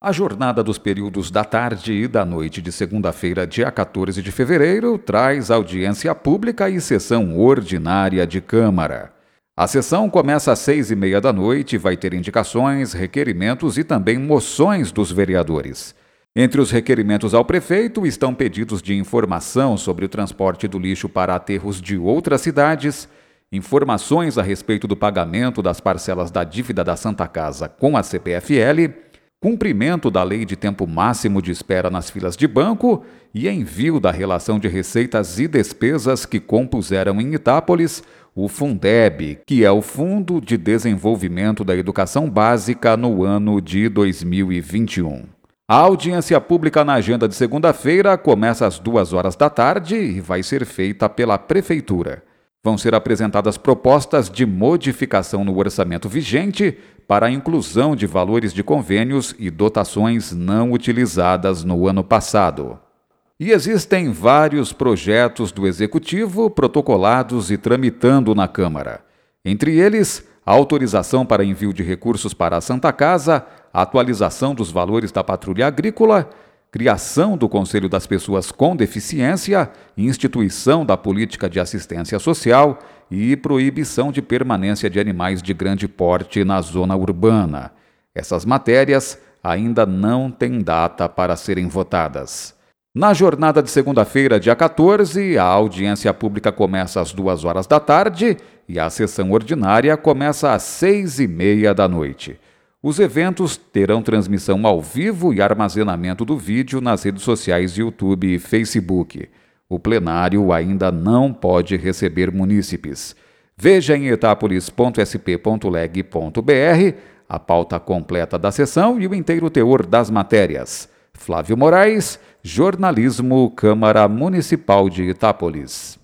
A jornada dos períodos da tarde e da noite de segunda-feira, dia 14 de fevereiro, traz audiência pública e sessão ordinária de Câmara. A sessão começa às 6h30 da noite e vai ter indicações, requerimentos e também moções dos vereadores. Entre os requerimentos ao prefeito estão pedidos de informação sobre o transporte do lixo para aterros de outras cidades, informações a respeito do pagamento das parcelas da dívida da Santa Casa com a CPFL, cumprimento da lei de tempo máximo de espera nas filas de banco e envio da relação de receitas e despesas que compuseram em Itápolis o Fundeb, que é o Fundo de Desenvolvimento da Educação Básica no ano de 2021. A audiência pública na agenda de segunda-feira começa às 14h da tarde e vai ser feita pela Prefeitura. Vão ser apresentadas propostas de modificação no orçamento vigente para a inclusão de valores de convênios e dotações não utilizadas no ano passado. E existem vários projetos do Executivo protocolados e tramitando na Câmara. Entre eles, a autorização para envio de recursos para a Santa Casa, a atualização dos valores da patrulha agrícola, criação do Conselho das Pessoas com Deficiência, instituição da política de assistência social e proibição de permanência de animais de grande porte na zona urbana. Essas matérias ainda não têm data para serem votadas. Na jornada de segunda-feira, dia 14, a audiência pública começa às 14h da tarde e a sessão ordinária começa às 6h30 da noite. Os eventos terão transmissão ao vivo e armazenamento do vídeo nas redes sociais YouTube e Facebook. O plenário ainda não pode receber munícipes. Veja em etapolis.sp.leg.br a pauta completa da sessão e o inteiro teor das matérias. Flávio Moraes, Jornalismo, Câmara Municipal de Itápolis.